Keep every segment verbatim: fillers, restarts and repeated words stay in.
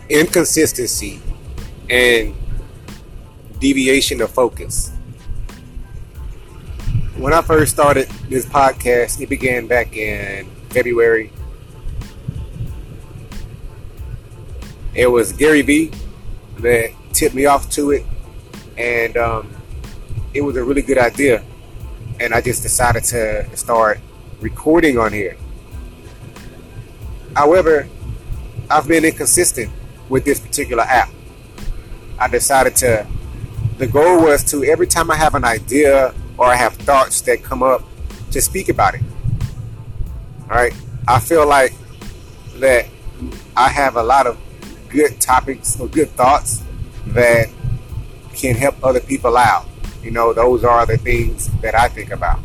inconsistency and deviation of focus. When I first started this podcast, it began back in February. It was Gary Vee that tipped me off to it, and um, it was a really good idea, and I just decided to start recording on here. However, I've been inconsistent with this particular app. I decided to, the goal was to, every time I have an idea or I have thoughts that come up, to speak about it. All right. I feel like that I have a lot of good topics or good thoughts that can help other people out. You know, those are the things that I think about.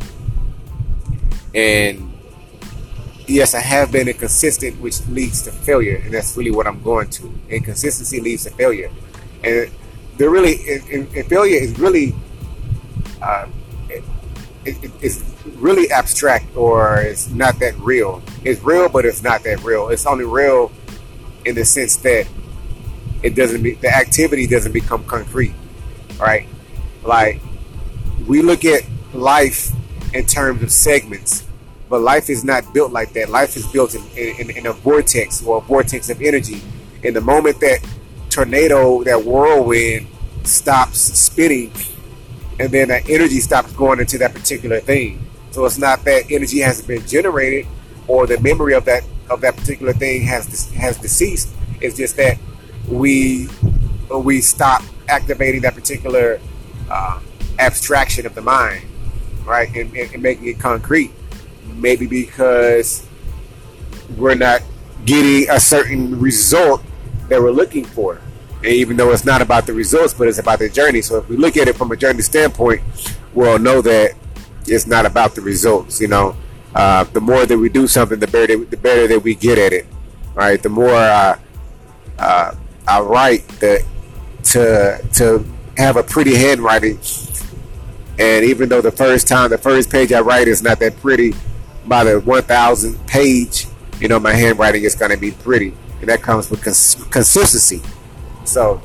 And yes, I have been inconsistent, which leads to failure, and that's really what I'm going to. Inconsistency leads to failure, and there really, and, and failure is really, uh, it, it, it's really abstract, or it's not that real. It's real, but it's not that real. It's only real in the sense that it doesn't be, the activity doesn't become concrete, right? Like, we look at life in terms of segments. But life is not built like that. Life is built in, in, in a vortex, or a vortex of energy. In the moment that tornado, that whirlwind stops spinning, and then that energy stops going into that particular thing. So it's not that energy hasn't been generated, or the memory of that of that particular thing has has deceased. It's just that we we stop activating that particular uh, abstraction of the mind, right, and, and, and making it concrete. Maybe because we're not getting a certain result that we're looking for. And even though it's not about the results, but it's about the journey. So if we look at it from a journey standpoint, we'll know that it's not about the results. You know, uh, the more that we do something, the better, the better that we get at it. Right? The more uh, uh, I write, the to to have a pretty handwriting. And even though the first time, the first page I write is not that pretty, by the one thousandth page, you know, my handwriting is going to be pretty. And that comes with cons- consistency. So,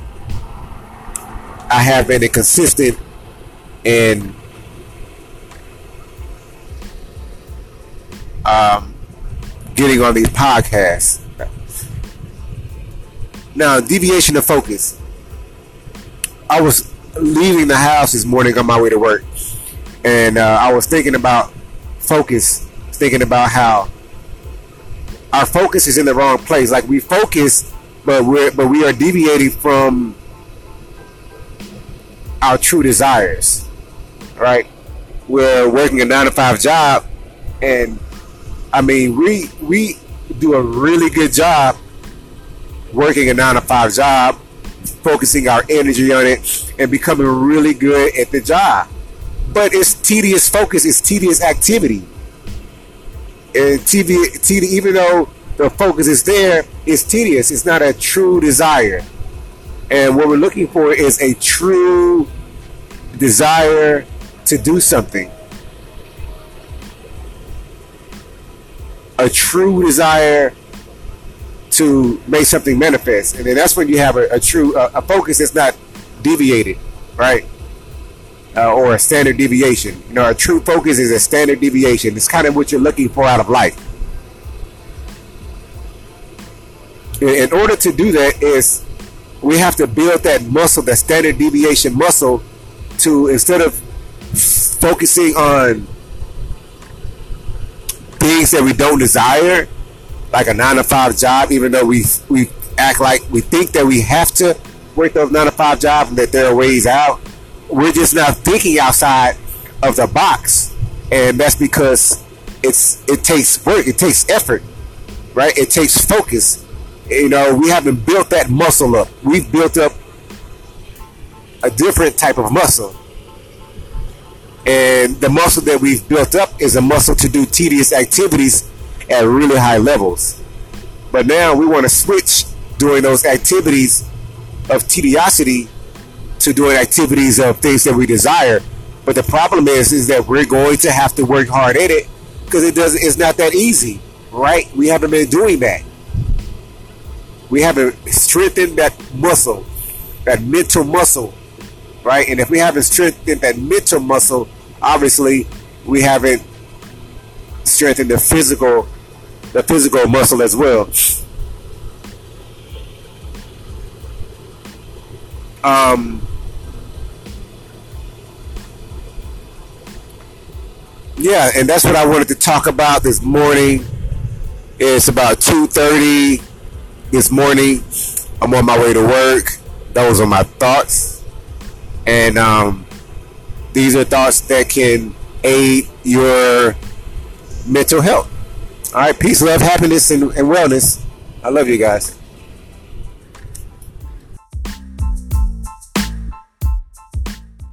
I have been consistent in um, getting on these podcasts. Now, deviation of focus. I was leaving the house this morning on my way to work, and uh, I was thinking about focus. Thinking about how our focus is in the wrong place. Like, we focus, but we're but we are deviating from our true desires. Right? We're working a nine to five job, and I mean we we do a really good job working a nine to five job, focusing our energy on it, and becoming really good at the job. But it's tedious focus. It's tedious activity. And T V, T V, even though the focus is there, it's tedious. It's not a true desire. And what we're looking for is a true desire to do something. A true desire to make something manifest. And then that's when you have a, a true, a, a focus that's not deviated, right? Uh, or a standard deviation. You know, a true focus is a standard deviation. It's kind of what you're looking for out of life. In, in order to do that, is we have to build that muscle, that standard deviation muscle, to, instead of focusing on things that we don't desire, like a nine to five job, even though we we act like we think that we have to work those nine to five jobs and that there are ways out. We're just not thinking outside of the box, and that's because it's it takes work, it takes effort, right? It takes focus. You know, we haven't built that muscle up. We've built up a different type of muscle, and the muscle that we've built up is a muscle to do tedious activities at really high levels. But now we want to switch doing those activities of tediosity to doing activities of things that we desire. But the problem is, is that we're going to have to work hard at it, because it doesn't. It's not that easy, right? We haven't been doing that. we haven't strengthened that muscle, that mental muscle, right? And if we haven't strengthened that mental muscle, obviously we haven't strengthened the physical, the physical muscle as well. Um, yeah, and that's what I wanted to talk about this morning. It's about two thirty this morning. I'm on my way to work. Those are my thoughts. And um, these are thoughts that can aid your mental health. All right, peace, love, happiness, and, and wellness. I love you guys.